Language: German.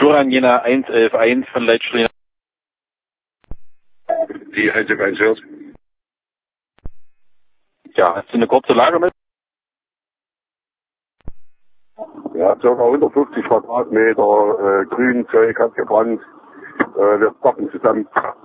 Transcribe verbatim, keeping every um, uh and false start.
Florian Jena eins elf eins von Leitsträhne. Die eins elf eins hört. Ja, hast du eine kurze Lage mit? Ja, ca. hundertfünfzig Quadratmeter äh, Grünzeug hat gebrannt. Äh, wir packen zusammen.